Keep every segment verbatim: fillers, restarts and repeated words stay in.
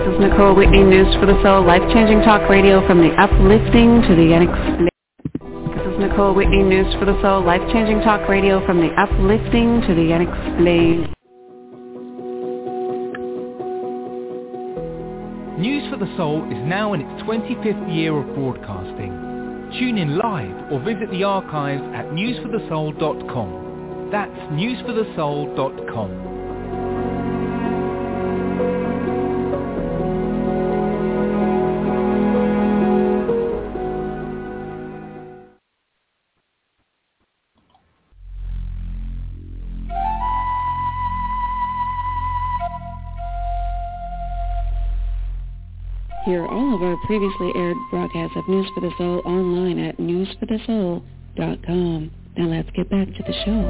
This is Nicole Whitney, News for the Soul, life-changing talk radio from the uplifting to the unexplained. This is Nicole Whitney, News for the Soul, life-changing talk radio from the uplifting to the unexplained. News for the Soul is now in its twenty-fifth year of broadcasting. Tune in live or visit the archives at news for the soul dot com. That's news for the soul dot com. Hear all of our previously aired broadcasts of News for the Soul online at news for the soul dot com. Now let's get back to the show.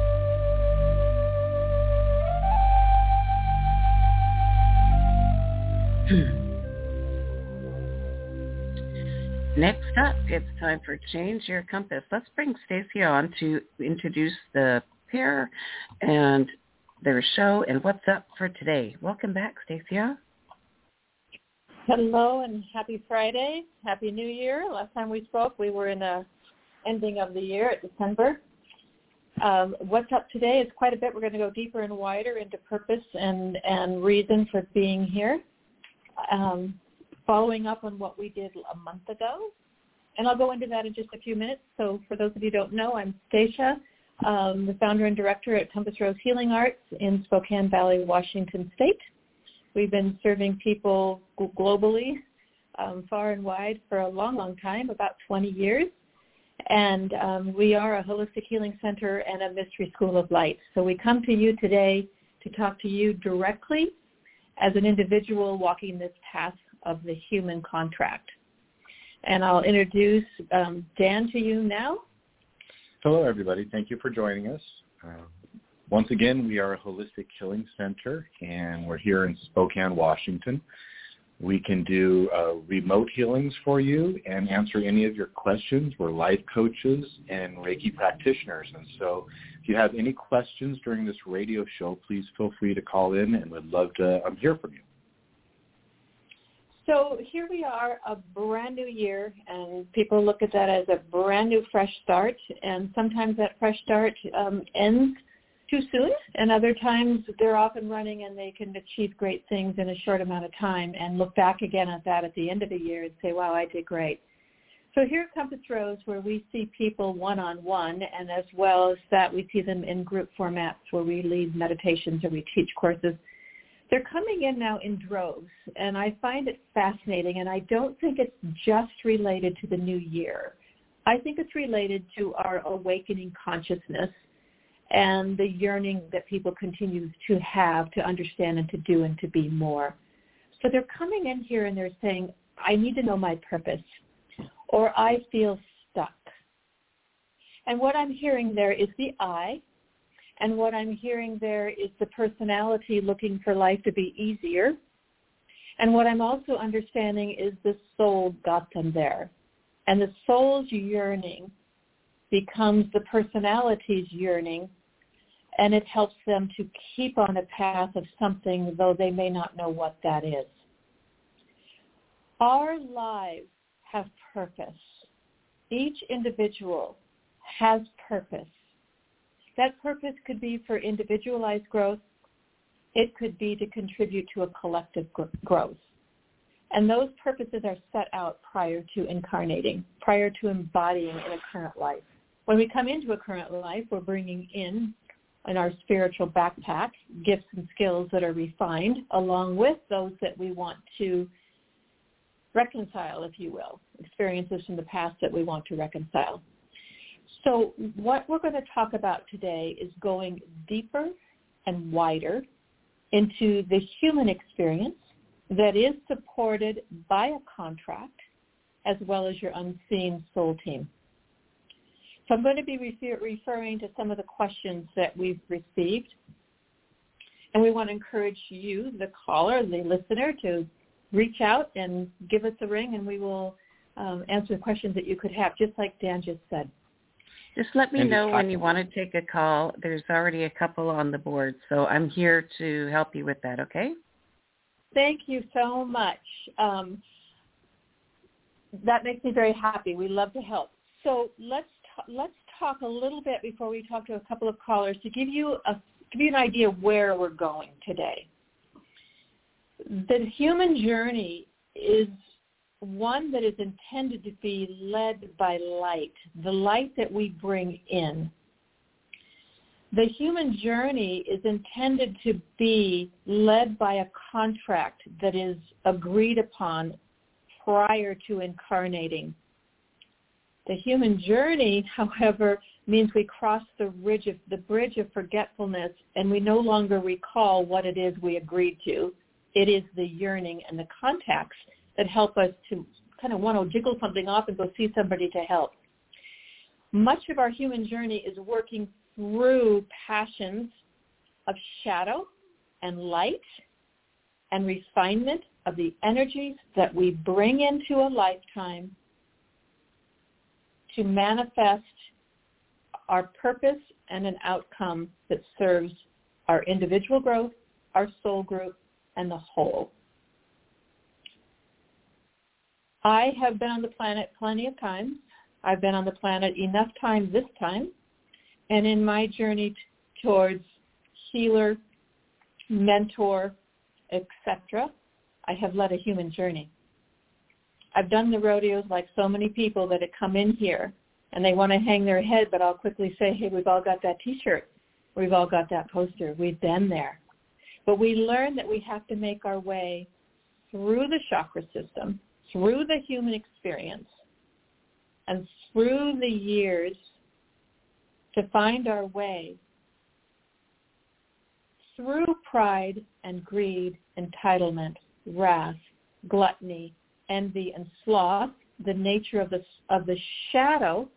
Next up, it's time for Change Your Compass. Let's bring Stacy on to introduce the pair and their show and what's up for today. Welcome back, Stacia. Hello and happy Friday. Happy New Year. Last time we spoke, we were in the ending of the year at December. Um, what's up today is quite a bit. We're going to go deeper and wider into purpose and, and reason for being here, um, following up on what we did a month ago. And I'll go into that in just a few minutes. So for those of you who don't know, I'm Stacia, um, the founder and director at Compass Rose Healing Arts in Spokane Valley, Washington State. We've been serving people globally, um, far and wide for a long, long time, about twenty years. And um, we are a holistic healing center and a mystery school of light. So we come to you today to talk to you directly as an individual walking this path of the human contract. And I'll introduce um, Dan to you now. Hello, everybody. Thank you for joining us. Uh, Once again, we are a holistic healing center, and we're here in Spokane, Washington. We can do uh, remote healings for you and answer any of your questions. We're life coaches and Reiki practitioners. And so if you have any questions during this radio show, please feel free to call in, and we'd love to um, hear from you. So here we are, a brand new year, and people look at that as a brand new fresh start, and sometimes that fresh start um, ends too soon, and other times they're off and running and they can achieve great things in a short amount of time and look back again at that at the end of the year and say, wow, I did great. So here at Compass Rose, where we see people one-on-one, and as well as that we see them in group formats where we lead meditations or we teach courses, they're coming in now in droves, and I find it fascinating, and I don't think it's just related to the new year. I think it's related to our awakening consciousness and the yearning that people continue to have to understand and to do and to be more. So they're coming in here and they're saying, I need to know my purpose, or I feel stuck. And what I'm hearing there is the I, and what I'm hearing there is the personality looking for life to be easier. And what I'm also understanding is the soul got them there. And the soul's yearning becomes the personality's yearning, and it helps them to keep on a path of something, though they may not know what that is. Our lives have purpose. Each individual has purpose. That purpose could be for individualized growth. It could be to contribute to a collective growth. And those purposes are set out prior to incarnating, prior to embodying in a current life. When we come into a current life, we're bringing in, in our spiritual backpack, gifts and skills that are refined, along with those that we want to reconcile, if you will, experiences from the past that we want to reconcile. So what we're going to talk about today is going deeper and wider into the human experience that is supported by a contract as well as your unseen soul team. So I'm going to be refer- referring to some of the questions that we've received, and we want to encourage you, the caller, the listener, to reach out and give us a ring, and we will um, answer the questions that you could have, just like Dan just said. Just let me And know just- when you want to take a call. There's already a couple on the board, so I'm here to help you with that, okay? Thank you so much. Um, that makes me very happy. We love to help. So let's t- let's talk a little bit before we talk to a couple of callers to give you a give you an idea of where we're going today. The human journey is one that is intended to be led by light, the light that we bring in. The human journey is intended to be led by a contract that is agreed upon prior to incarnating. The human journey, however, means we cross the bridge of, the bridge of forgetfulness, and we no longer recall what it is we agreed to. It is the yearning and the contacts that help us to kind of want to jiggle something off and go see somebody to help. Much of our human journey is working through passions of shadow and light and refinement of the energies that we bring into a lifetime to manifest our purpose and an outcome that serves our individual growth, our soul group, and the whole. I have been on the planet plenty of times. I've been on the planet enough times this time. And in my journey t- towards healer, mentor, et cetera, I have led a human journey. I've done the rodeos like so many people that have come in here and they want to hang their head, but I'll quickly say, hey, we've all got that T-shirt. We've all got that poster. We've been there. But we learn that we have to make our way through the chakra system, through the human experience, and through the years to find our way through pride and greed, entitlement, wrath, gluttony, envy, and sloth, the nature of the, of the shadow.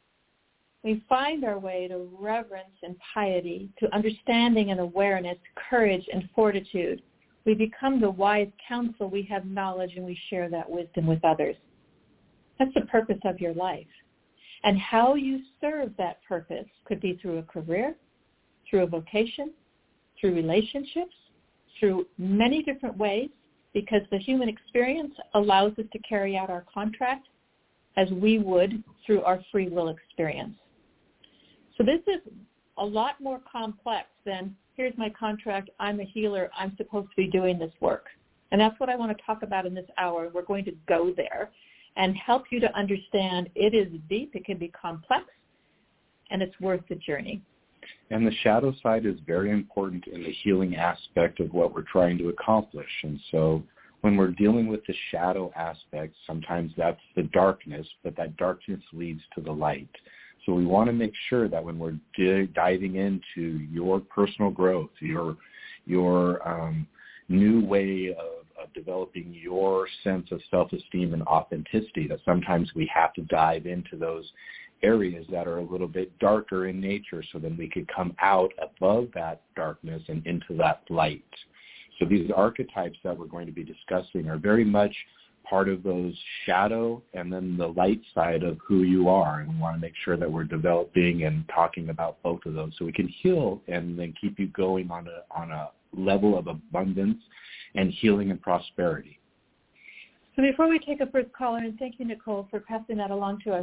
We find our way to reverence and piety, to understanding and awareness, courage and fortitude. We become the wise counsel. We have knowledge, and we share that wisdom with others. That's the purpose of your life. And how you serve that purpose could be through a career, through a vocation, through relationships, through many different ways, because the human experience allows us to carry out our contract as we would through our free will experience. So this is a lot more complex than, here's my contract, I'm a healer, I'm supposed to be doing this work. And that's what I want to talk about in this hour. We're going to go there and help you to understand it is deep, it can be complex, and it's worth the journey. And the shadow side is very important in the healing aspect of what we're trying to accomplish. And so when we're dealing with the shadow aspect, sometimes that's the darkness, but that darkness leads to the light. So we want to make sure that when we're di- diving into your personal growth, your your um, new way of, of developing your sense of self-esteem and authenticity, that sometimes we have to dive into those areas that are a little bit darker in nature, so then we could come out above that darkness and into that light. So these archetypes that we're going to be discussing are very much part of those shadow and then the light side of who you are. And we want to make sure that we're developing and talking about both of those so we can heal and then keep you going on a on a level of abundance and healing and prosperity. So before we take a first caller, and thank you, Nicole, for passing that along to us,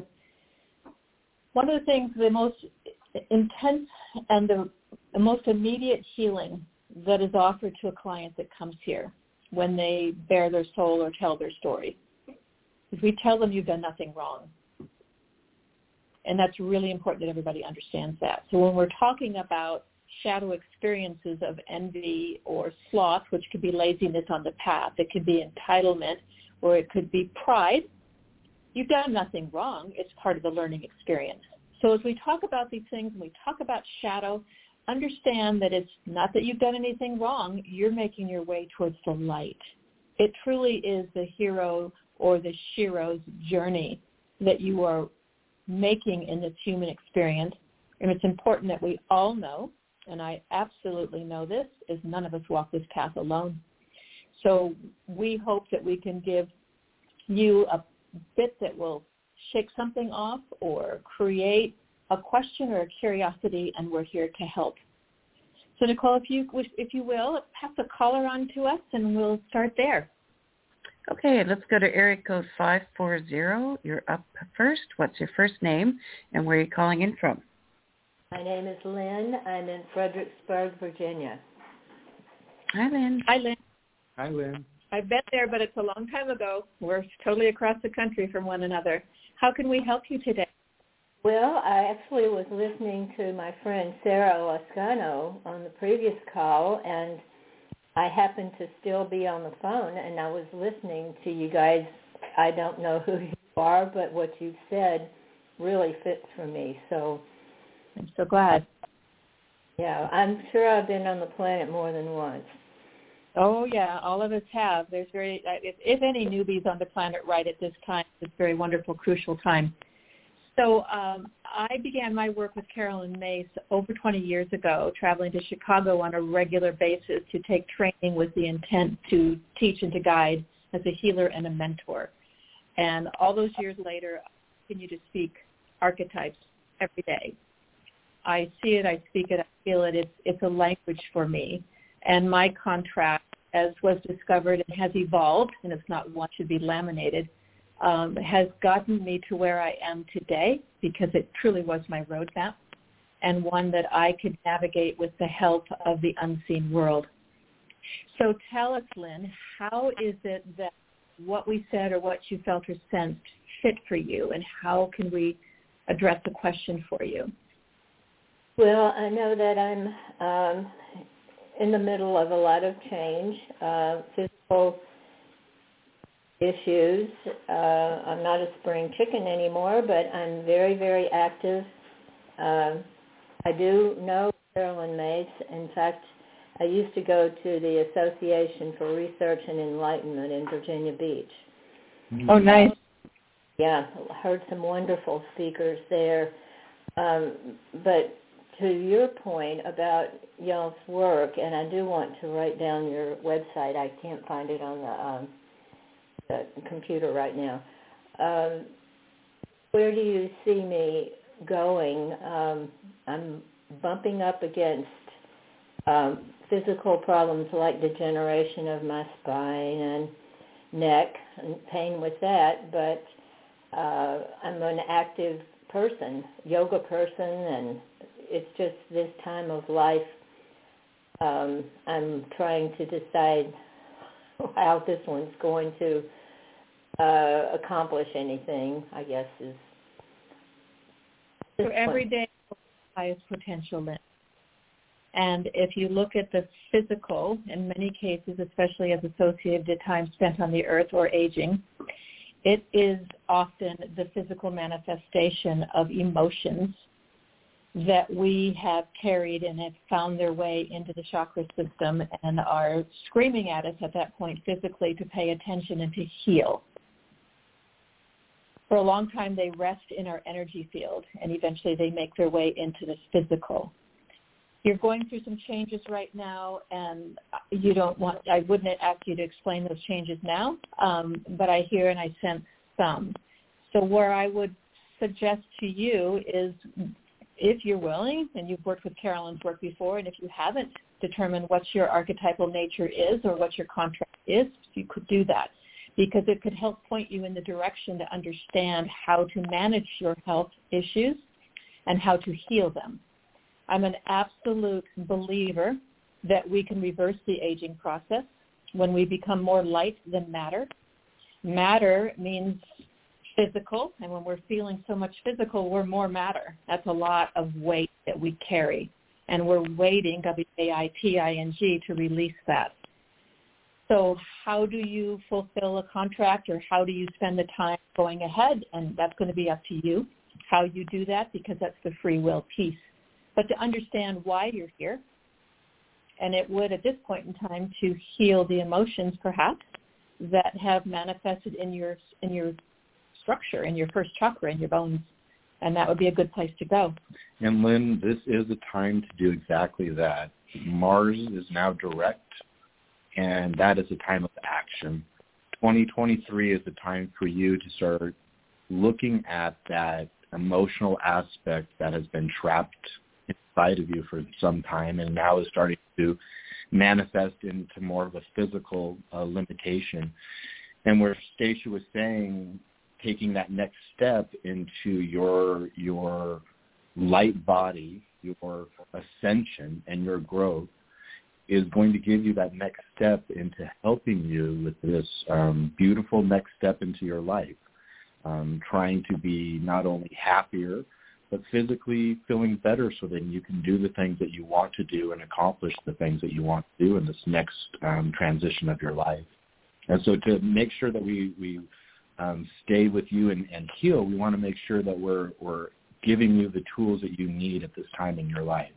one of the things, the most intense and the, the most immediate healing that is offered to a client that comes here when they bare their soul or tell their story is we tell them you've done nothing wrong. And that's really important that everybody understands that. So when we're talking about shadow experiences of envy or sloth, which could be laziness on the path, it could be entitlement, or it could be pride, you've done nothing wrong. It's part of the learning experience. So as we talk about these things and we talk about shadow, understand that it's not that you've done anything wrong. You're making your way towards the light. It truly is the hero or the shero's journey that you are making in this human experience. And it's important that we all know, and I absolutely know this, is none of us walk this path alone. So we hope that we can give you a bit that will shake something off or create a question or a curiosity, and we're here to help. So Nicole, if you if you will, pass a caller on to us, and we'll start there. Okay, let's go to area code five four zero. You're up first. What's your first name, and where are you calling in from? My name is Lynn. I'm in Fredericksburg, Virginia. Hi, Lynn. Hi, Lynn. Hi, Lynn. I've been there, but it's a long time ago. We're totally across the country from one another. How can we help you today? Well, I actually was listening to my friend Sarah Lascano on the previous call, and I happened to still be on the phone, and I was listening to you guys. I don't know who you are, but what you said really fits for me. So I'm so glad. Yeah, I'm sure I've been on the planet more than once. Oh, yeah, all of us have. There's very, if, if any newbies on the planet right at this time, it's a very wonderful, crucial time. So um, I began my work with Carolyn Myss over twenty years ago, traveling to Chicago on a regular basis to take training with the intent to teach and to guide as a healer and a mentor. And all those years later, I continue to speak archetypes every day. I see it, I speak it, I feel it. It's, it's a language for me. And my contract, as was discovered and has evolved, and it's not one should be laminated, um, has gotten me to where I am today because it truly was my roadmap and one that I could navigate with the help of the unseen world. So tell us, Lynn, how is it that what we said or what you felt or sensed fit for you, and how can we address the question for you? Well, I know that I'm um, in the middle of a lot of change, uh, physical issues. Uh, I'm not a spring chicken anymore, but I'm very, very active. Uh, I do know Carolyn Myss. In fact, I used to go to the Association for Research and Enlightenment in Virginia Beach. Oh, nice. Yeah, heard some wonderful speakers there. Um, but to your point about y'all's work, and I do want to write down your website. I can't find it on the, um, the computer right now. Um, where do you see me going? Um, I'm bumping up against um, physical problems like degeneration of my spine and neck and pain with that, but uh, I'm an active person, yoga person, and it's just this time of life um, I'm trying to decide how this one's going to uh, accomplish anything, I guess, is so every day highest potential limit. And if you look at the physical, in many cases, especially as associated to time spent on the earth or aging, it is often the physical manifestation of emotions that we have carried and have found their way into the chakra system and are screaming at us at that point physically to pay attention and to heal. For a long time, they rest in our energy field, and eventually they make their way into the physical. You're going through some changes right now, and you don't want, I wouldn't ask you to explain those changes now, um, but I hear and I sense some. So where I would suggest to you is, if you're willing, and you've worked with Carolyn's work before, and if you haven't determined what your archetypal nature is or what your contract is, you could do that, because it could help point you in the direction to understand how to manage your health issues and how to heal them. I'm an absolute believer that we can reverse the aging process when we become more light than matter. Matter means physical, and when we're feeling so much physical, we're more matter. That's a lot of weight that we carry, and we're waiting, W A I T I N G, to release that. So how do you fulfill a contract, or how do you spend the time going ahead? And that's going to be up to you, how you do that, because that's the free will piece. But to understand why you're here, and it would at this point in time to heal the emotions perhaps that have manifested in your in your structure, in your first chakra, in your bones, and that would be a good place to go. And Lynn, this is a time to do exactly that. Mars is now direct, and that is a time of action. twenty twenty-three is the time for you to start looking at that emotional aspect that has been trapped in inside of you for some time, and now is starting to manifest into more of a physical uh, limitation. And where Stacia was saying, taking that next step into your your light body, your ascension, and your growth is going to give you that next step into helping you with this um, beautiful next step into your life, um, trying to be not only happier, but physically feeling better so that you can do the things that you want to do and accomplish the things that you want to do in this next um, transition of your life. And so to make sure that we, we um, stay with you and, and heal, we want to make sure that we're, we're giving you the tools that you need at this time in your life.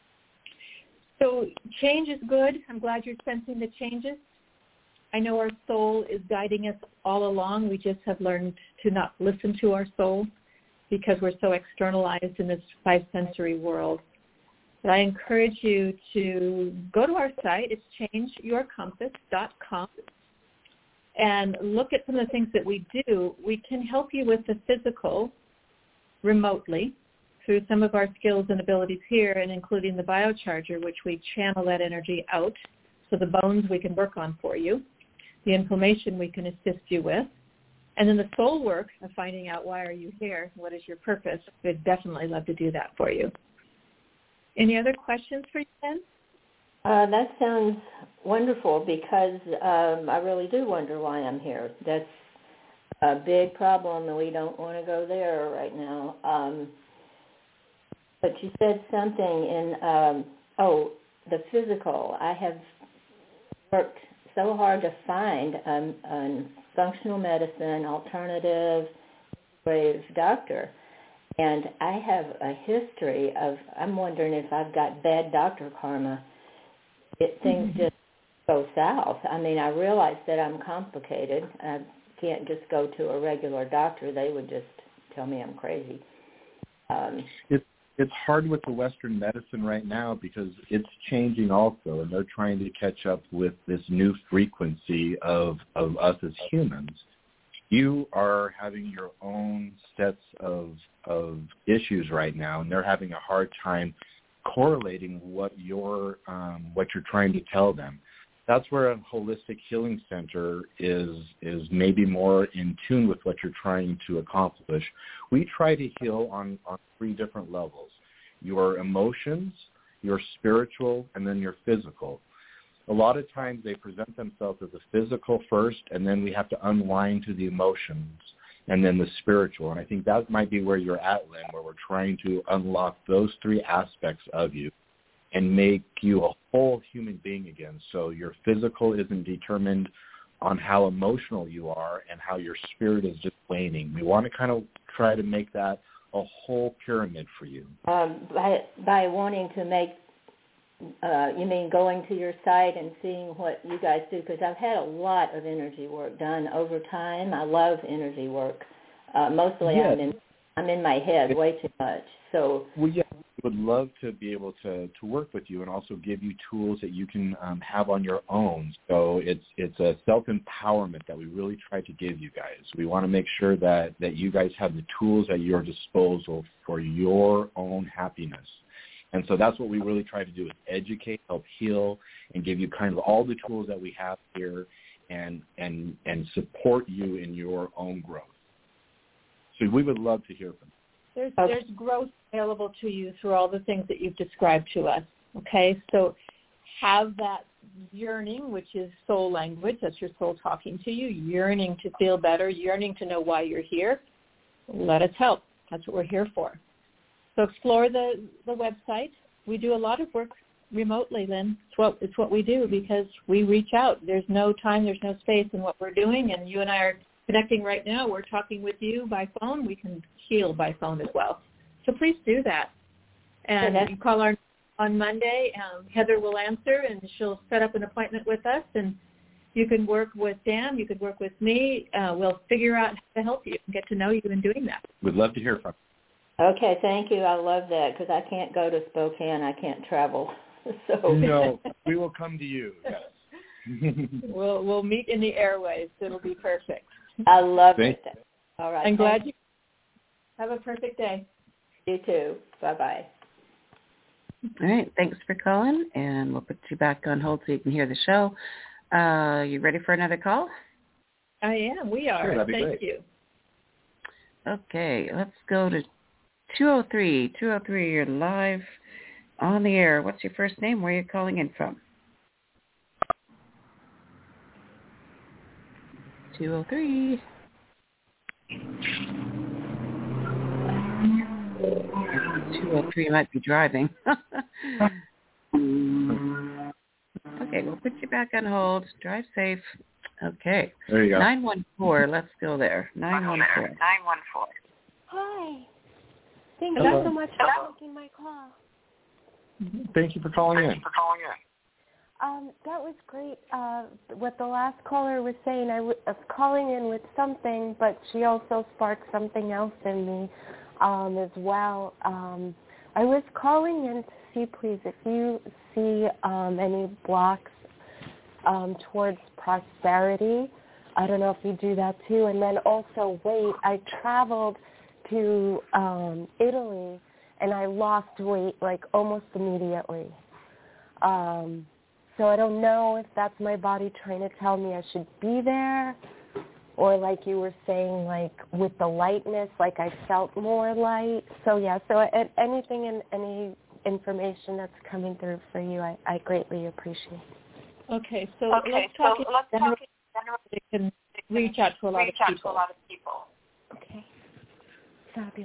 So change is good. I'm glad you're sensing the changes. I know our soul is guiding us all along. We just have learned to not listen to our soul because we're so externalized in this five-sensory world. But I encourage you to go to our site. It's change your compass dot com and look at some of the things that we do. We can help you with the physical remotely through some of our skills and abilities here, and including the biocharger, which we channel that energy out. So the bones we can work on for you, the inflammation we can assist you with, and then the soul work of finding out why are you here, what is your purpose. We'd definitely love to do that for you. Any other questions for you, Ben? Uh, that sounds wonderful because um, I really do wonder why I'm here. That's a big problem, and we don't want to go there right now. Um, But you said something in, um, oh, the physical. I have worked so hard to find um, a functional medicine, alternative, brave doctor. And I have a history of, I'm wondering if I've got bad doctor karma. It, things mm-hmm. just go south. I mean, I realize that I'm complicated. I can't just go to a regular doctor. They would just tell me I'm crazy. Um, it's It's hard with the Western medicine right now because it's changing also, and they're trying to catch up with this new frequency of, of us as humans. You are having your own sets of of issues right now, and they're having a hard time correlating what you're um, what you're trying to tell them. That's where a holistic healing center is is maybe more in tune with what you're trying to accomplish. We try to heal on, on three different levels: your emotions, your spiritual, and then your physical. A lot of times they present themselves as the physical first, and then we have to unwind to the emotions, and then the spiritual. And I think that might be where you're at, Lynn, where we're trying to unlock those three aspects of you and make you a whole human being again. So your physical isn't determined on how emotional you are and how your spirit is just waning. We want to kind of try to make that a whole pyramid for you. Um, by, by wanting to make, uh, you mean going to your site and seeing what you guys do? Because I've had a lot of energy work done over time. I love energy work. Uh, mostly yes. I'm in I'm in my head way too much. So well, yeah, we would love to be able to, to work with you and also give you tools that you can um, have on your own. So it's it's a self-empowerment that we really try to give you guys. We want to make sure that, that you guys have the tools at your disposal for your own happiness. And so that's what we really try to do, is educate, help heal, and give you kind of all the tools that we have here and and and support you in your own growth. So we would love to hear from you. There's, there's growth available to you through all the things that you've described to us, okay? So have that yearning, which is soul language. That's your soul talking to you, yearning to feel better, yearning to know why you're here. Let us help. That's what we're here for. So explore the, the website. We do a lot of work remotely, Lynn. It's what, it's what we do because we reach out. There's no time, there's no space in what we're doing, and you and I are connecting right now. We're talking with you by phone. We can heal by phone as well. So please do that. And okay. You call our on Monday. Um, Heather will answer, and she'll set up an appointment with us. And you can work with Dan. You can work with me. Uh, we'll figure out how to help you and get to know you in doing that. We'd love to hear from you. Okay, thank you. I love that because I can't go to Spokane. I can't travel. So no, we will come to you. Yes. we'll we'll meet in the airwaves. It'll be perfect. I love Thank it. All right. I'm glad you have a perfect day. You too. Bye-bye. All right. Thanks for calling, and we'll put you back on hold so you can hear the show. Uh, you ready for another call? I am. We are. Sure, that'd be Thank great. you. Okay. Let's go to two oh three. two oh three, you're live on the air. What's your first name? Where are you calling in from? two oh three. two oh three might be driving. Okay, we'll put you back on hold. Drive safe. Okay. There you go. nine one four, let's go there. nine one four. nine one four. Hi. Thank Hello. you so much for taking my call. Thank you for calling in. for calling in. Um, that was great. Uh, what the last caller was saying, I w- was calling in with something, but she also sparked something else in me um, as well. Um, I was calling in to see, please, if you see um, any blocks um, towards prosperity. I don't know if you do that too. And then also weight. I traveled to um, Italy, and I lost weight like almost immediately. Um, so I don't know if that's my body trying to tell me I should be there, or like you were saying, like with the lightness, like I felt more light. So yeah, so uh, anything and any information that's coming through for you, I, I greatly appreciate. Okay, so Okay, let's so talk in let's general. talk in general. They can reach out to a lot reach of out people. to a lot of people. Okay, fabulous.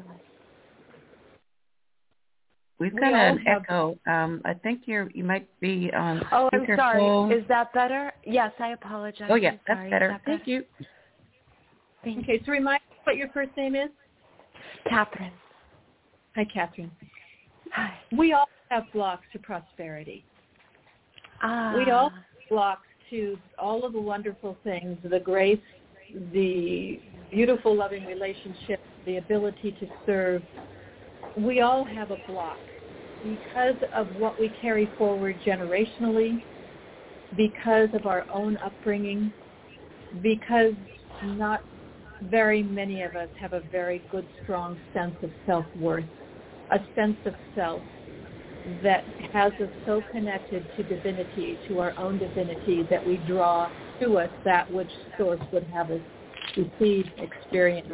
We've We got all an have- echo. Um, I think you're you might be on Oh, I'm sorry. speakerphone. Is that better? Yes, I apologize. Oh, yeah, I'm that's sorry. better. Is that Thank you. Thank Okay, so remind me what your first name is. Catherine. Hi, Catherine. Hi. We all have blocks to prosperity. Ah. We all have blocks to all of the wonderful things, the grace, the beautiful, loving relationship, the ability to serve. We all have a block because of what we carry forward generationally, because of our own upbringing, because not very many of us have a very good, strong sense of self-worth, a sense of self that has us so connected to divinity, to our own divinity, that we draw to us that which Source would have us receive, experience.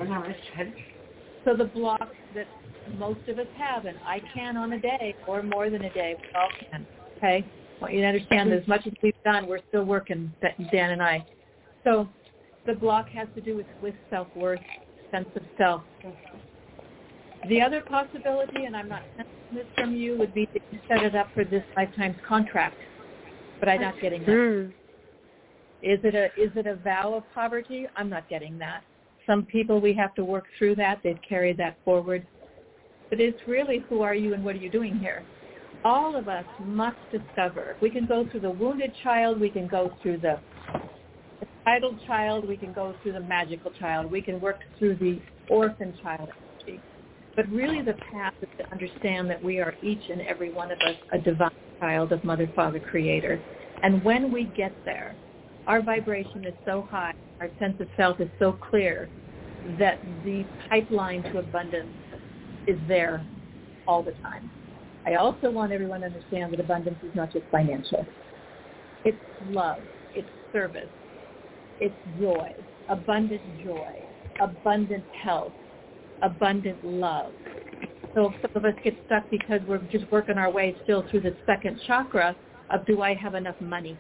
So the block that most of us have, and I can on a day, or more than a day, we all can, okay? I want you to understand that as much as we've done, we're still working, Dan and I. So the block has to do with, with self-worth, sense of self. The other possibility, and I'm not sensing this from you, would be that you set it up for this lifetime's contract, but I'm not getting that. Mm. Is it a is it a vow of poverty? I'm not getting that. Some people, we have to work through that. They've carried that forward. But it's really, who are you and what are you doing here? All of us must discover. We can go through the wounded child. We can go through the entitled child. We can go through the magical child. We can work through the orphan child energy. But really the path is to understand that we are each and every one of us a divine child of Mother, Father, Creator. And when we get there, our vibration is so high, our sense of self is so clear that the pipeline to abundance is there all the time. I also want everyone to understand that abundance is not just financial. It's love. It's service. It's joy. Abundant joy. Abundant health. Abundant love. So some of us get stuck because we're just working our way still through the second chakra of, do I have enough money?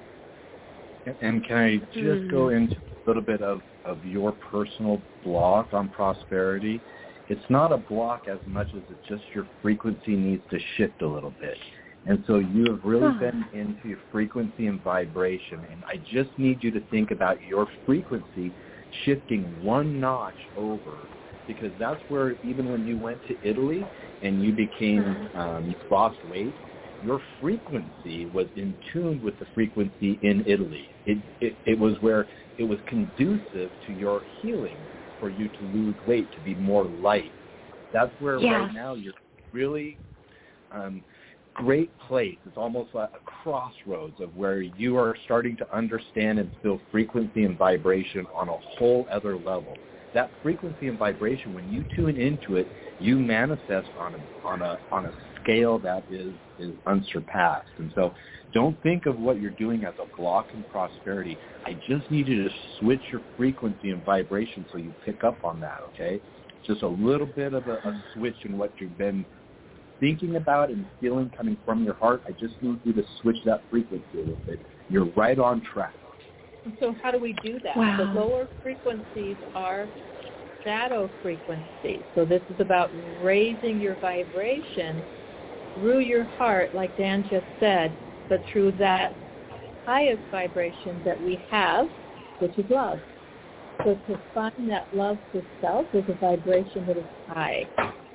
And can I just mm. go into a little bit of, of your personal block on prosperity? It's not a block as much as it's just your frequency needs to shift a little bit. And so you have really huh. been into your frequency and vibration. And I just need you to think about your frequency shifting one notch over, because that's where, even when you went to Italy and you became, um, you lost weight, your frequency was in tune with the frequency in Italy. It, it it was where it was conducive to your healing for you to lose weight, to be more light. That's where yeah. right now you're really um, great place. It's almost like a crossroads of where you are starting to understand and feel frequency and vibration on a whole other level. That frequency and vibration, when you tune into it, you manifest on a on a on a scale that is, is unsurpassed. And so don't think of what you're doing as a block in prosperity. I just need you to switch your frequency and vibration so you pick up on that, okay? Just a little bit of a, a switch in what you've been thinking about and feeling coming from your heart. I just need you to switch that frequency a little bit. You're right on track. So how do we do that? Wow. The lower frequencies are shadow frequencies. So this is about raising your vibration through your heart, like Dan just said, but through that highest vibration that we have, which is love. So to find that love for self is a vibration that is high.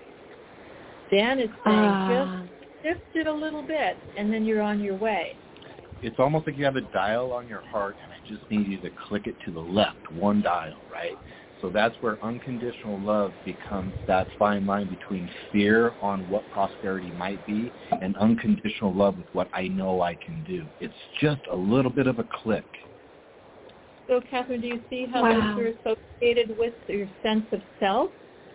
Dan is saying Uh, just shift it a little bit, and then you're on your way. It's almost like you have a dial on your heart, and I just need you to click it to the left, one dial, right? So that's where unconditional love becomes that fine line between fear on what prosperity might be and unconditional love with what I know I can do. It's just a little bit of a click. So, Catherine, do you see how Wow. those are associated with your sense of self?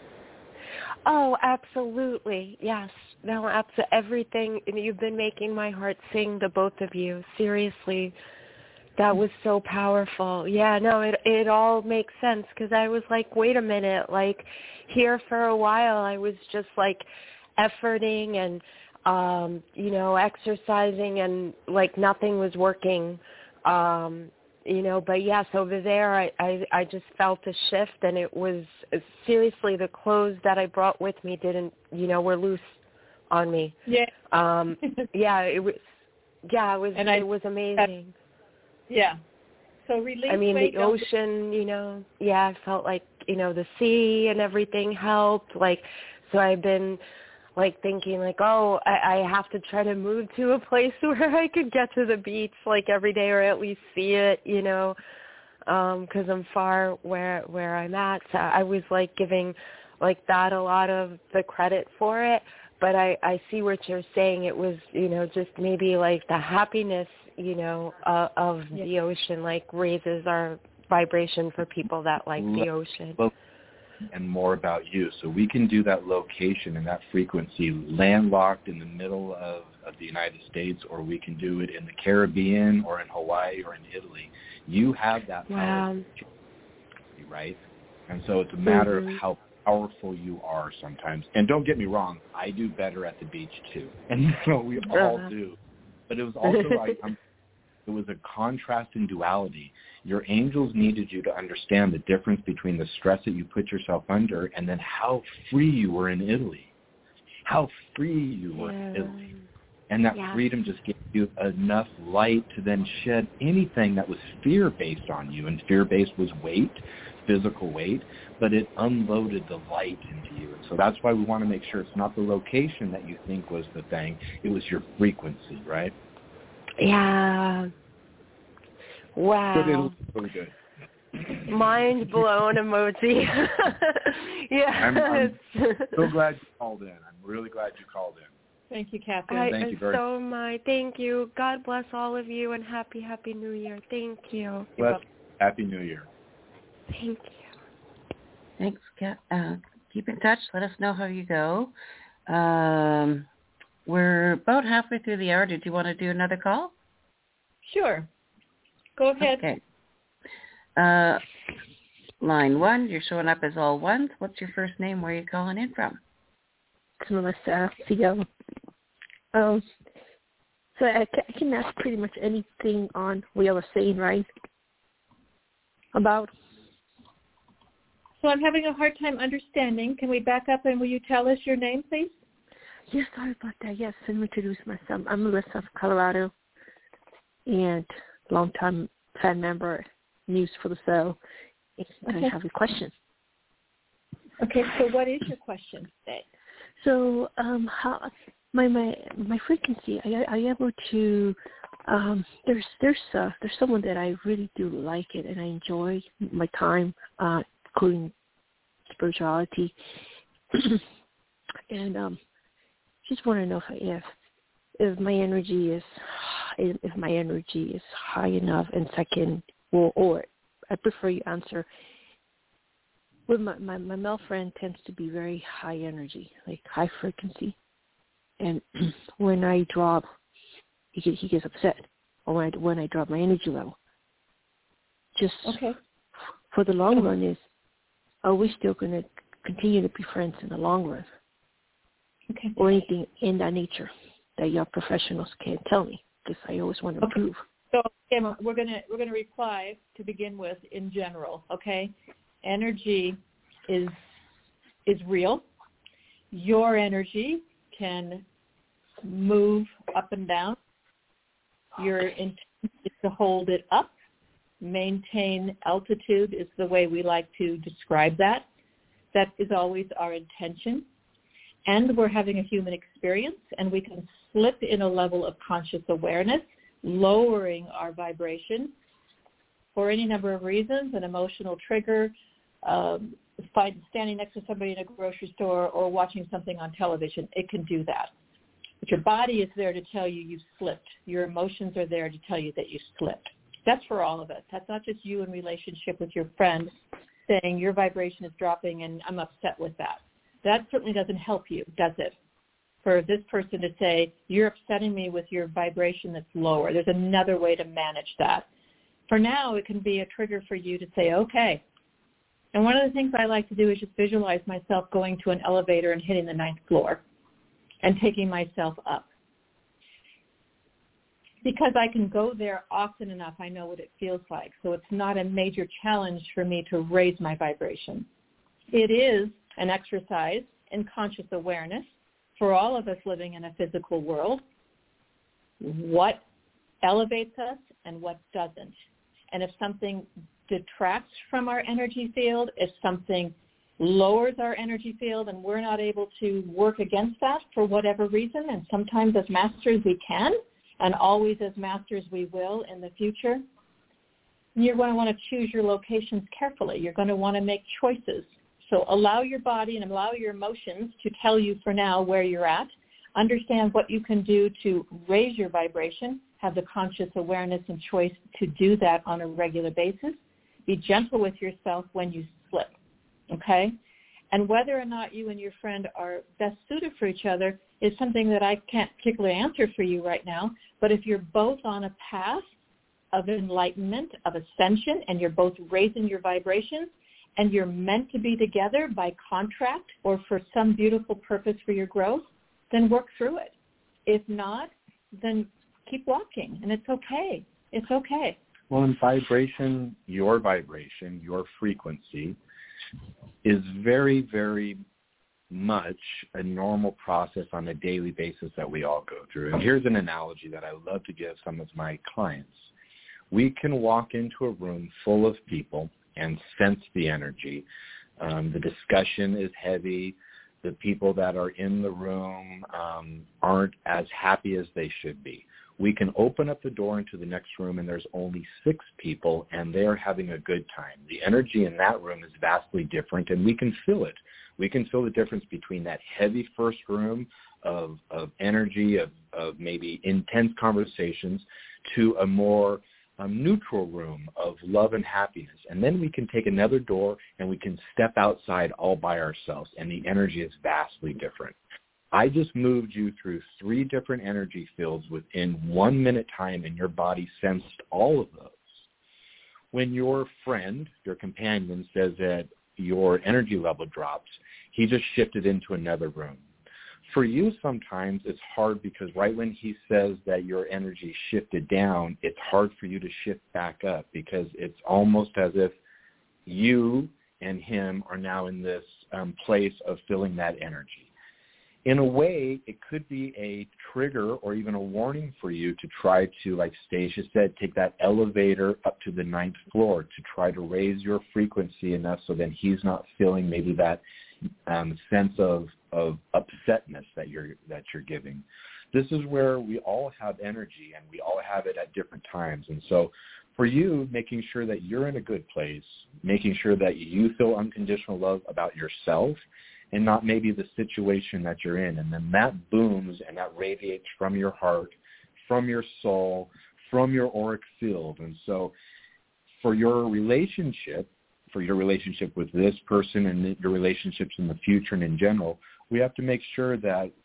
Oh, absolutely. Yes. No, absolutely. Everything. You've been making my heart sing, the both of you. Seriously. That was so powerful. Yeah, no, it it all makes sense because I was like, wait a minute. Like here for a while, I was just like efforting and, um, you know, exercising and like nothing was working. Um You know, but yes, over there, I, I, I just felt a shift, and it was seriously the clothes that I brought with me didn't, you know, were loose on me. Yeah. Um, yeah, it was. Yeah, it was. And I, it was amazing. Yeah. So release. I mean, weight, the ocean. You know, yeah, I felt like you know the sea and everything helped. Like, so I've been. like thinking like, oh, I, I have to try to move to a place where I could get to the beach like every day or at least see it, you know, because um, I'm far where where I'm at. So I was like giving like that a lot of the credit for it. But I, I see what you're saying. It was, you know, just maybe like the happiness, you know, uh, of yeah. the ocean like raises our vibration for people that like the ocean. Well, and more about you. So we can do that location and that frequency landlocked in the middle of, of the United States, or we can do it in the Caribbean or in Hawaii or in Italy. You have that power, Wow. right? And so it's a matter mm-hmm. of how powerful you are sometimes. And don't get me wrong, I do better at the beach too. And so we all uh-huh. do. But it was also, I, I'm It was a contrast in duality. Your angels needed you to understand the difference between the stress that you put yourself under and then how free you were in Italy. How free you were yeah. in Italy. And that yeah. freedom just gave you enough light to then shed anything that was fear-based on you. And fear-based was weight, physical weight, but it unloaded the light into you. And so that's why we want to make sure it's not the location that you think was the thing. It was your frequency, right? Yeah. Wow. But it was really good. Mind blown emoji. yeah. I'm, I'm so glad you called in. I'm really glad you called in. Thank you, Catherine. I, Thank you very so am I. Thank you. God bless all of you and happy, happy New Year. Thank you. Bless. Happy New Year. Thank you. Thanks, Kat. Uh, keep in touch. Let us know how you go. Um, we're about halfway through the hour. Did you want to do another call? Sure. Go ahead. Okay. Uh, line one, you're showing up as all ones. What's your first name? Where are you calling in from? It's Melissa Theo. Um, so I, I can ask pretty much anything on what y'all are saying, right? About? So I'm having a hard time understanding. Can we back up and will you tell us your name, please? Yes, sorry about that. Yes, let me introduce myself. I'm Melissa from Colorado and longtime fan member, News for the Soul. And Okay. I have a question. Okay, so what is your question today? So, um, how my my my frequency? Are, are you able to? Um, there's there's uh, there's someone that I really do like it, and I enjoy my time, uh, including spirituality, and um, just want to know if if if my energy is if my energy is high enough, and second, or or I prefer you answer. With my, my, my male friend tends to be very high energy, like high frequency. And when I drop, he gets, he gets upset, or when I, when I drop my energy level. Just okay. For the long run is, are we still going to continue to be friends in the long run? Okay. Or anything in that nature that your professionals can't tell me, because I always want to okay. improve. So Emma, we're gonna we're gonna reply to begin with in general. Okay, energy is is real. Your energy can move up and down. Your intent is to hold it up. Maintain altitude is the way we like to describe that. That is always our intention. And we're having a human experience, and we can slip in a level of conscious awareness, lowering our vibration for any number of reasons, an emotional trigger, um, find, standing next to somebody in a grocery store, or watching something on television. It can do that. But your body is there to tell you you slipped. Your emotions are there to tell you that you slipped. That's for all of us. That's not just you in relationship with your friend saying your vibration is dropping and I'm upset with that. That certainly doesn't help you, does it? For this person to say, you're upsetting me with your vibration that's lower. There's another way to manage that. For now, it can be a trigger for you to say, okay. And one of the things I like to do is just visualize myself going to an elevator and hitting the ninth floor and taking myself up. Because I can go there often enough, I know what it feels like. So it's not a major challenge for me to raise my vibration. It is an exercise in conscious awareness for all of us living in a physical world. What elevates us and what doesn't. And if something detracts from our energy field, if something lowers our energy field and we're not able to work against that for whatever reason, and sometimes as masters we can, and always as masters we will in the future, you're going to want to choose your locations carefully. You're going to want to make choices. So allow your body and allow your emotions to tell you for now where you're at. Understand what you can do to raise your vibration. Have the conscious awareness and choice to do that on a regular basis. Be gentle with yourself when you slip, okay? And whether or not you and your friend are best suited for each other is something that I can't particularly answer for you right now. But if you're both on a path of enlightenment, of ascension, and you're both raising your vibrations, and you're meant to be together by contract or for some beautiful purpose for your growth, then work through it. If not, then keep walking, and it's okay. It's okay. Well, in vibration, your vibration, your frequency is very, very much a normal process on a daily basis that we all go through. And here's an analogy that I love to give some of my clients. We can walk into a room full of people and sense the energy. Um, the discussion is heavy. The people that are in the room um, aren't as happy as they should be. We can open up the door into the next room and there's only six people and they're having a good time. The energy in that room is vastly different and we can feel it. We can feel the difference between that heavy first room of, of energy, of, of maybe intense conversations, to a more um, neutral room of love and happiness. And then we can take another door and we can step outside all by ourselves, and the energy is vastly different. I just moved you through three different energy fields within one minute time, and your body sensed all of those. When your friend, your companion, says that your energy level drops, he just shifted into another room. For you, sometimes it's hard because right when he says that your energy shifted down, it's hard for you to shift back up because it's almost as if you and him are now in this um, place of feeling that energy. In a way, it could be a trigger or even a warning for you to try to, like Stacia said, take that elevator up to the ninth floor to try to raise your frequency enough so that he's not feeling maybe that um, sense of, of upsetness that you're that you're giving. This is where we all have energy and we all have it at different times. And so for you, making sure that you're in a good place, making sure that you feel unconditional love about yourself and not maybe the situation that you're in. And then that booms and that radiates from your heart, from your soul, from your auric field. And so for your relationship, for your relationship with this person and your relationships in the future and in general, we have to make sure that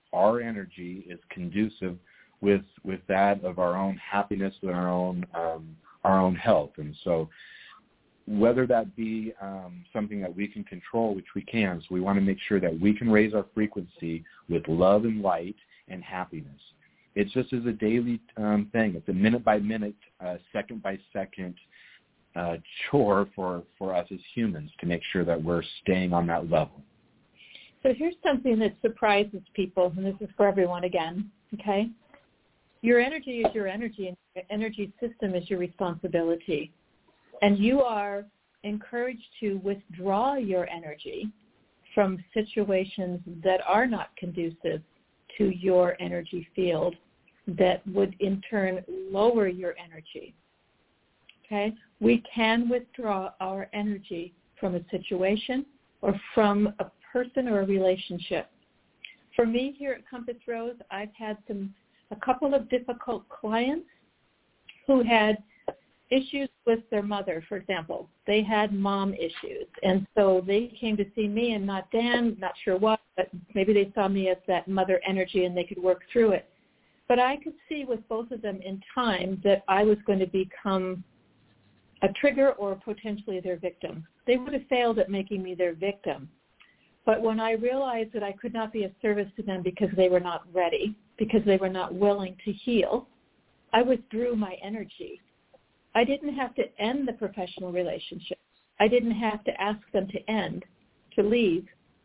our energy is conducive with with that of our own happiness and our own um, our own health. And so whether that be um, something that we can control, which we can, so we want to make sure that we can raise our frequency with love and light and happiness. It's just as a daily um, thing. It's a minute-by-minute, uh, second-by-second uh, chore for, for us as humans to make sure that we're staying on that level. So here's something that surprises people, and this is for everyone again, okay? Your energy is your energy, and your energy system is your responsibility. And you are encouraged to withdraw your energy from situations that are not conducive to your energy field that would in turn lower your energy. Okay? We can withdraw our energy from a situation or from a person or a relationship. For me here at Compass Rose, I've had some a couple of difficult clients who had issues with their mother, for example. They had mom issues, and so they came to see me and not Dan, not sure what, but maybe they saw me as that mother energy and they could work through it. But I could see with both of them in time that I was going to become a trigger or potentially their victim. They would have failed at making me their victim. But when I realized that I could not be of service to them because they were not ready, because they were not willing to heal, I withdrew my energy. I didn't have to end the professional relationship. I didn't have to ask them to end, to leave.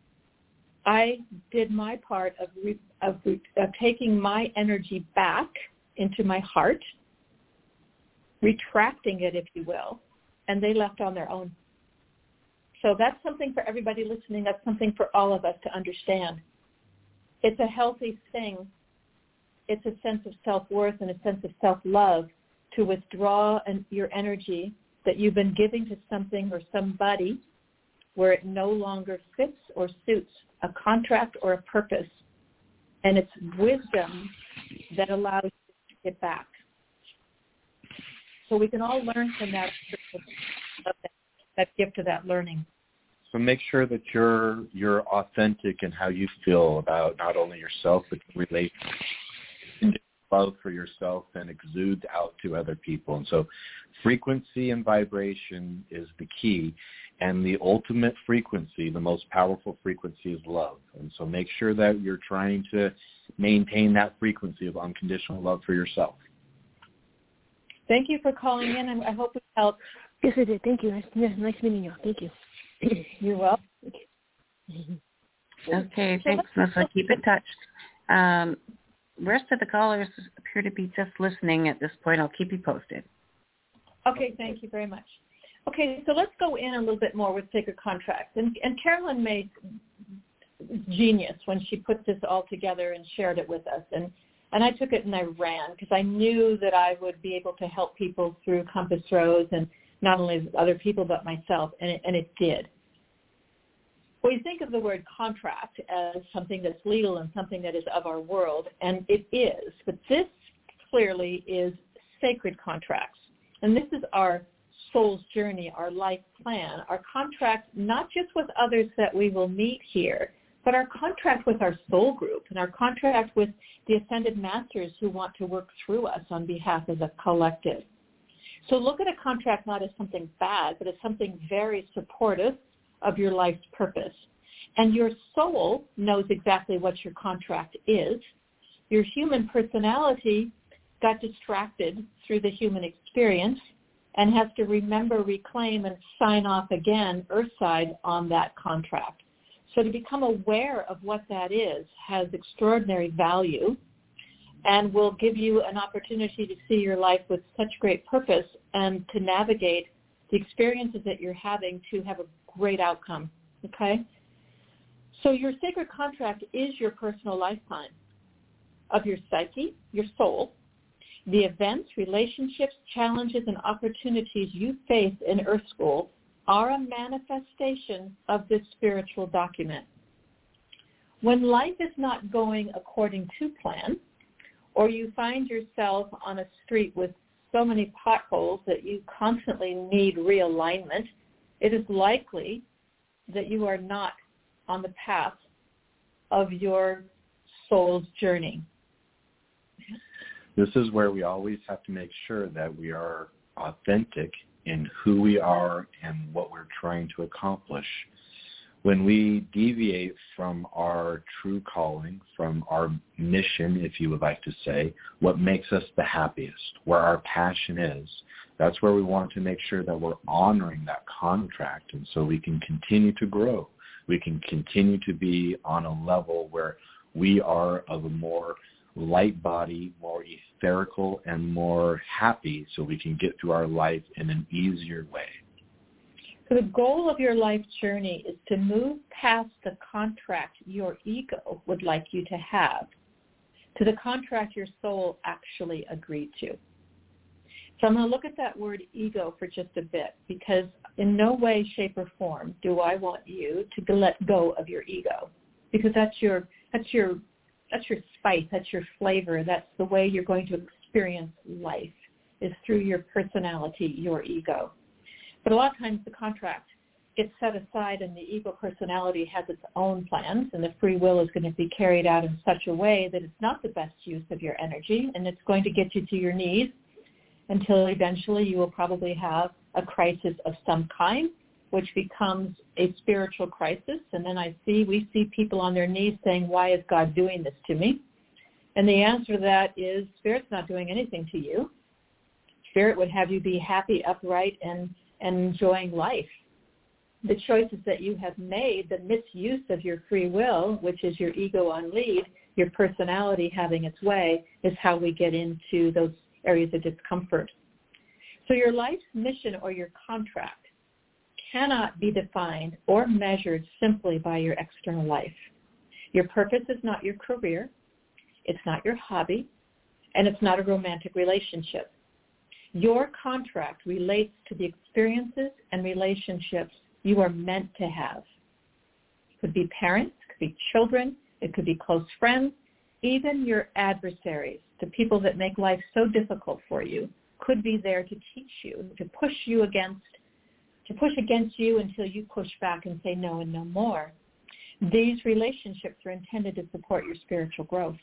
I did my part of, re, of, of taking my energy back into my heart, retracting it, if you will, and they left on their own. So that's something for everybody listening. That's something for all of us to understand. It's a healthy thing. It's a sense of self-worth and a sense of self-love to withdraw an, your energy that you've been giving to something or somebody where it no longer fits or suits a contract or a purpose. And it's wisdom that allows you to get back. So we can all learn from that, that gift of that learning. So make sure that you're you're authentic in how you feel about not only yourself, but relate love for yourself and exudes out to other people. And so frequency and vibration is the key. And the ultimate frequency, the most powerful frequency, is love. And so make sure that you're trying to maintain that frequency of unconditional love for yourself. Thank you for calling in, and I hope it helped. Yes, it did. Thank you. Nice, nice meeting you. Thank you. You're welcome. Okay, thanks, Melissa. Keep in touch. Um, rest of the callers appear to be just listening at this point. I'll keep you posted. Okay, thank you very much. Okay, so let's go in a little bit more with sacred contracts. And, and Carolyn made genius when she put this all together and shared it with us. And, and I took it and I ran because I knew that I would be able to help people through Compass Rose, and not only other people but myself, and it, and it did. We think of the word contract as something that's legal and something that is of our world, and it is. But this clearly is sacred contracts. And this is our soul's journey, our life plan, our contract not just with others that we will meet here, but our contract with our soul group and our contract with the ascended masters who want to work through us on behalf of the collective. So look at a contract not as something bad, but as something very supportive of your life's purpose. And your soul knows exactly what your contract is. Your human personality got distracted through the human experience and has to remember, reclaim, and sign off again, earthside, on that contract. So to become aware of what that is has extraordinary value and will give you an opportunity to see your life with such great purpose and to navigate the experiences that you're having to have a great outcome, okay? So your sacred contract is your personal lifetime of your psyche, your soul, the events, relationships, challenges, and opportunities you face in Earth School are a manifestation of this spiritual document. When life is not going according to plan, or you find yourself on a street with so many potholes that you constantly need realignment, it is likely that you are not on the path of your soul's journey? This is where we always have to make sure that we are authentic in who we are and what we're trying to accomplish. When we deviate from our true calling, from our mission, if you would like to say, what makes us the happiest, where our passion is, that's where we want to make sure that we're honoring that contract, and so we can continue to grow. We can continue to be on a level where we are of a more light body, more etherical, and more happy, so we can get through our life in an easier way. So the goal of your life journey is to move past the contract your ego would like you to have to the contract your soul actually agreed to. So I'm going to look at that word ego for just a bit, because in no way, shape, or form do I want you to let go of your ego, because that's your that's your that's your spice, that's your flavor, that's the way you're going to experience life, is through your personality, your ego. But a lot of times the contract gets set aside and the ego personality has its own plans, and the free will is going to be carried out in such a way that it's not the best use of your energy, and it's going to get you to your knees until eventually you will probably have a crisis of some kind, which becomes a spiritual crisis. And then I see, we see people on their knees saying, why is God doing this to me? And the answer to that is, Spirit's not doing anything to you. Spirit would have you be happy, upright, and, and enjoying life. The choices that you have made, the misuse of your free will, which is your ego on lead, your personality having its way, is how we get into those areas of discomfort. So your life's mission or your contract cannot be defined or measured simply by your external life. Your purpose is not your career, it's not your hobby, and it's not a romantic relationship. Your contract relates to the experiences and relationships you are meant to have. It could be parents, it could be children, it could be close friends, even your adversaries, the people that make life so difficult for you, could be there to teach you, to push you against, to push against you until you push back and say no and no more. These relationships are intended to support your spiritual growth.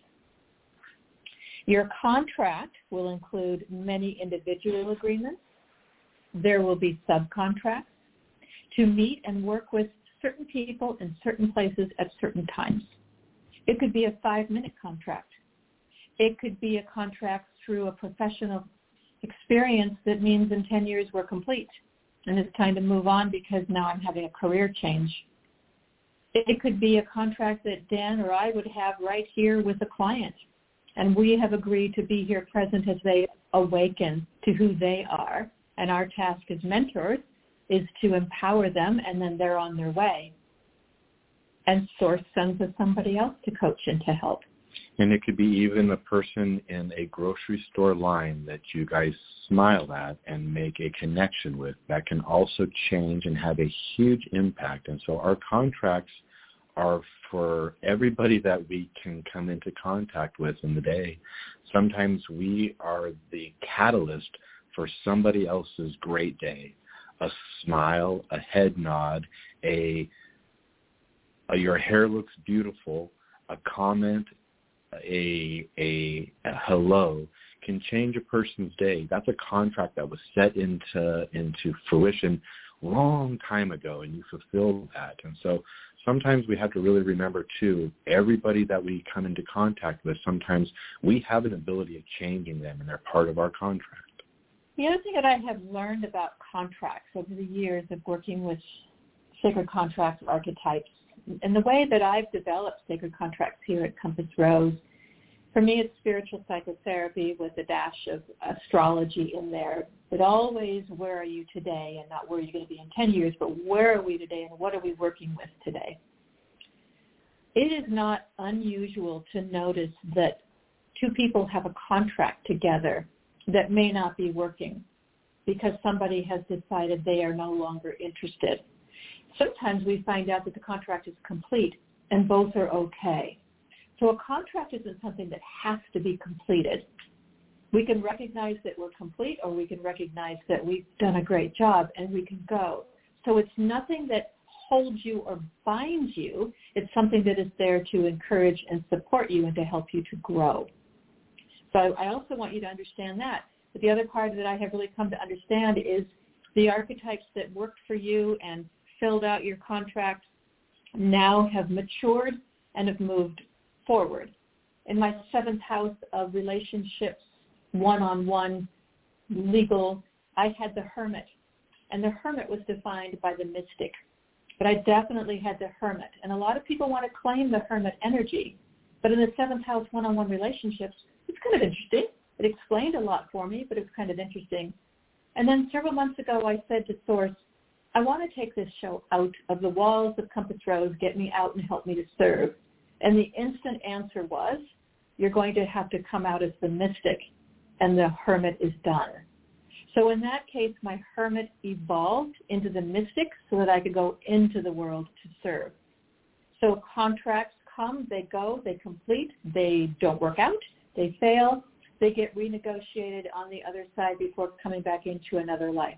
Your contract will include many individual agreements. There will be subcontracts to meet and work with certain people in certain places at certain times. It could be a five-minute contract. It could be a contract through a professional experience that means in ten years we're complete and it's time to move on because now I'm having a career change. It could be a contract that Dan or I would have right here with a client, and we have agreed to be here present as they awaken to who they are, and our task as mentors is to empower them, and then they're on their way. And Source sends us somebody else to coach and to help. And it could be even a person in a grocery store line that you guys smile at and make a connection with. That can also change and have a huge impact. And so our contracts are for everybody that we can come into contact with in the day. Sometimes we are the catalyst for somebody else's great day. A smile, a head nod, a, a your hair looks beautiful, a comment, a, a, a hello can change a person's day. That's a contract that was set into into fruition long time ago, and you fulfilled that. And so sometimes we have to really remember, too, everybody that we come into contact with, sometimes we have an ability of changing them, and they're part of our contract. The other thing that I have learned about contracts over the years of working with sacred contract archetypes, and the way that I've developed sacred contracts here at Compass Rose, for me it's spiritual psychotherapy with a dash of astrology in there. But always, where are you today? And not where are you going to be in ten years, but where are we today and what are we working with today? It is not unusual to notice that two people have a contract together that may not be working because somebody has decided they are no longer interested. Sometimes we find out that the contract is complete and both are okay. So a contract isn't something that has to be completed. We can recognize that we're complete, or we can recognize that we've done a great job and we can go. So it's nothing that hold you or bind you. It's something that is there to encourage and support you and to help you to grow. So I also want you to understand that. But the other part that I have really come to understand is the archetypes that worked for you and filled out your contract now have matured and have moved forward. In my seventh house of relationships, one-on-one, legal, I had the Hermit. And the Hermit was defined by the mystic. But I definitely had the Hermit. And a lot of people want to claim the Hermit energy. But in the seventh house one-on-one relationships, it's kind of interesting. It explained a lot for me, but it was kind of interesting. And then several months ago, I said to Source, I want to take this show out of the walls of Compass Rose, get me out and help me to serve. And the instant answer was, you're going to have to come out as the mystic, and the Hermit is done. So in that case, my Hermit evolved into the mystic so that I could go into the world to serve. So contracts come, they go, they complete, they don't work out, they fail, they get renegotiated on the other side before coming back into another life.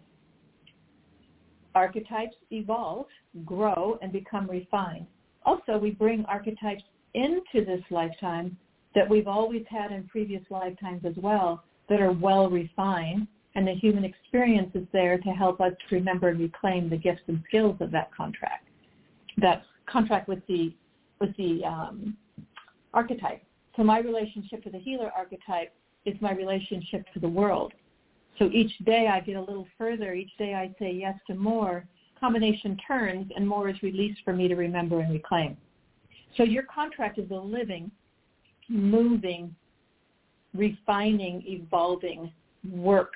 Archetypes evolve, grow, and become refined. Also, we bring archetypes into this lifetime that we've always had in previous lifetimes as well that are well refined, and the human experience is there to help us remember and reclaim the gifts and skills of that contract, that contract with the, with the um, archetype. So my relationship to the healer archetype is my relationship to the world. So each day I get a little further. Each day I say yes to more. Combination turns, and more is released for me to remember and reclaim. So your contract is a living, moving, refining, evolving work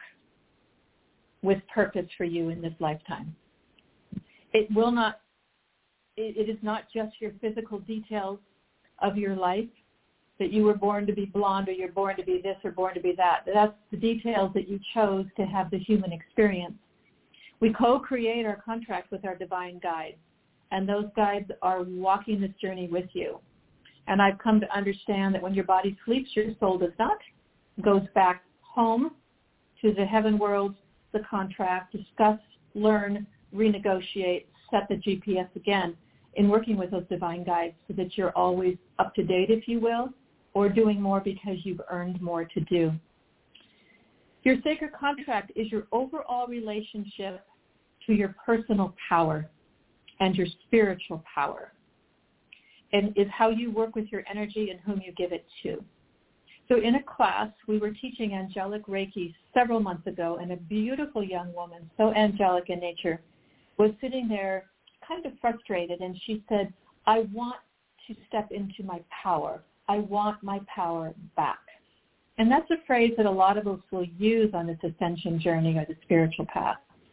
with purpose for you in this lifetime. It will not, it, it is not just your physical details of your life, that you were born to be blonde or you're born to be this or born to be that. That's the details that you chose to have the human experience. We co-create our contract with our divine guides, and those guides are walking this journey with you. And I've come to understand that when your body sleeps, your soul does not. It goes back home to the heaven world, the contract, discuss, learn, renegotiate, set the G P S again in working with those divine guides so that you're always up to date, if you will, or doing more because you've earned more to do. Your sacred contract is your overall relationship to your personal power and your spiritual power, and is how you work with your energy and whom you give it to. So in a class, we were teaching angelic Reiki several months ago, and a beautiful young woman, so angelic in nature, was sitting there kind of frustrated, and she said, I want to step into my power. I want my power back. And that's a phrase that a lot of us will use on this ascension journey or the spiritual path.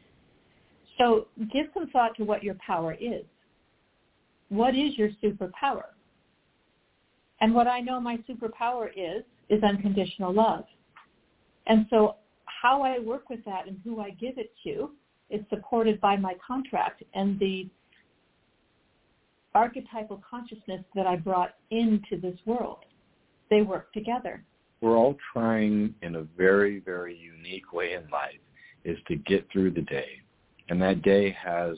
So give some thought to what your power is. What is your superpower? And what I know my superpower is, is unconditional love. And so how I work with that and who I give it to is supported by my contract and the archetypal consciousness that I brought into this world. They work together. We're all trying in a very, very unique way in life is to get through the day. And that day has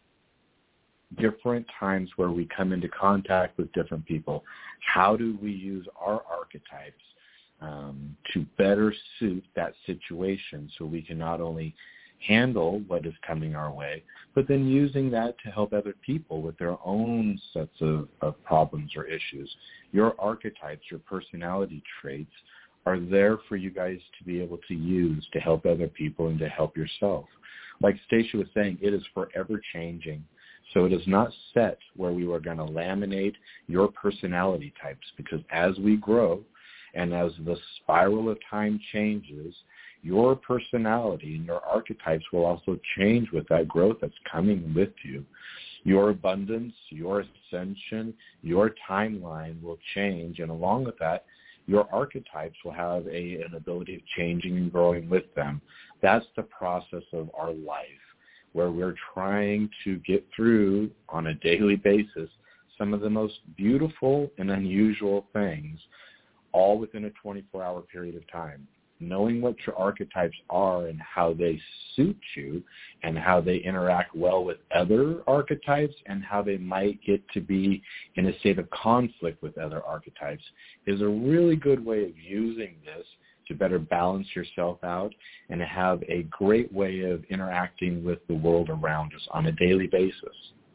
different times where we come into contact with different people. How do we use our archetypes um, to better suit that situation so we can not only handle what is coming our way, but then using that to help other people with their own sets of, of problems or issues. Your archetypes, your personality traits are there for you guys to be able to use to help other people and to help yourself. Like Stacia was saying, it is forever changing. So it is not set where we were going to laminate your personality types, because as we grow and as the spiral of time changes, your personality and your archetypes will also change with that growth that's coming with you. Your abundance, your ascension, your timeline will change, and along with that, your archetypes will have a, an ability of changing and growing with them. That's the process of our life, where we're trying to get through on a daily basis some of the most beautiful and unusual things, all within a twenty-four hour period of time. knowing what your archetypes are and how they suit you and how they interact well with other archetypes and how they might get to be in a state of conflict with other archetypes is a really good way of using this to better balance yourself out and to have a great way of interacting with the world around us on a daily basis.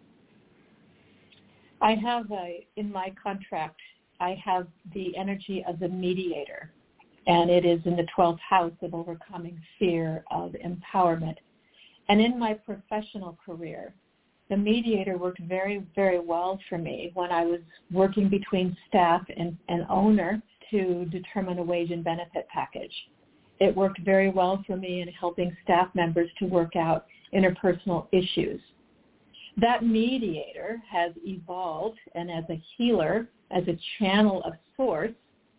I have a, in my contract, I have the energy of the mediator, and it is in the twelfth house of overcoming fear, of empowerment. And in my professional career, the mediator worked very, very well for me when I was working between staff and, and owner to determine a wage and benefit package. It worked very well for me in helping staff members to work out interpersonal issues. That mediator has evolved, and as a healer, as a channel of source,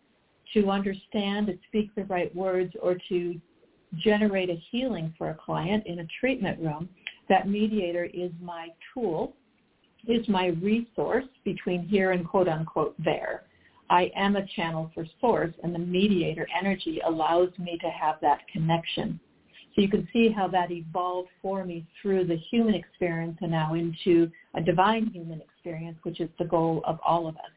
to understand, to speak the right words, or to generate a healing for a client in a treatment room, that mediator is my tool, is my resource between here and quote-unquote there. I am a channel for source, and the mediator energy allows me to have that connection. So you can see how that evolved for me through the human experience and now into a divine human experience, which is the goal of all of us.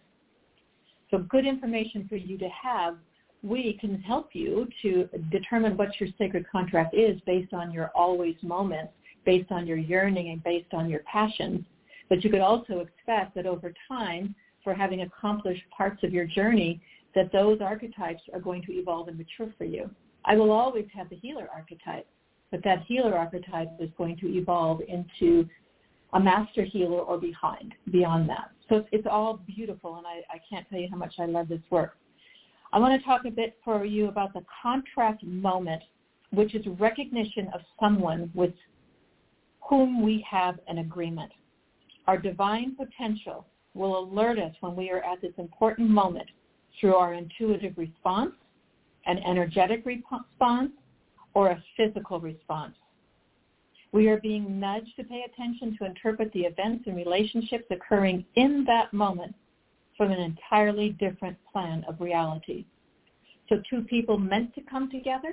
So good information for you to have. We can help you to determine what your sacred contract is based on your always moments, based on your yearning, and based on your passions. But you could also expect that over time, for having accomplished parts of your journey, that those archetypes are going to evolve and mature for you. I will always have the healer archetype, but that healer archetype is going to evolve into a master healer or behind, beyond that. So it's, it's all beautiful, and I, I can't tell you how much I love this work. I want to talk a bit for you about the contract moment, which is recognition of someone with whom we have an agreement. Our divine potential will alert us when we are at this important moment through our intuitive response, an energetic response, or a physical response. We are being nudged to pay attention to interpret the events and relationships occurring in that moment from an entirely different plan of reality. So two people meant to come together,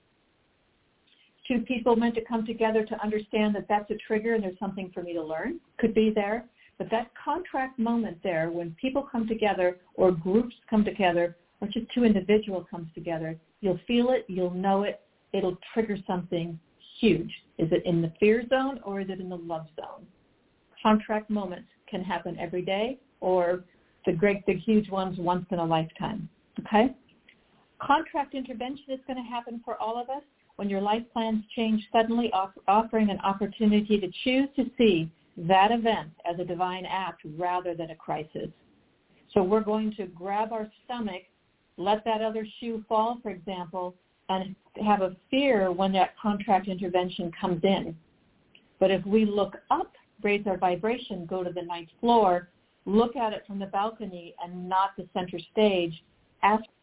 two people meant to come together to understand that that's a trigger and there's something for me to learn, could be there. But that contract moment there, when people come together or groups come together or just two individuals comes together, you'll feel it, you'll know it, it'll trigger something huge. Is it in the fear zone or is it in the love zone? Contract moments can happen every day, or the great, the huge ones once in a lifetime, okay? Contract intervention is going to happen for all of us when your life plans change suddenly, off, offering an opportunity to choose to see that event as a divine act rather than a crisis. So we're going to grab our stomach, let that other shoe fall, for example, and have a fear when that contract intervention comes in. But if we look up, raise our vibration, go to the ninth floor, look at it from the balcony and not the center stage, ask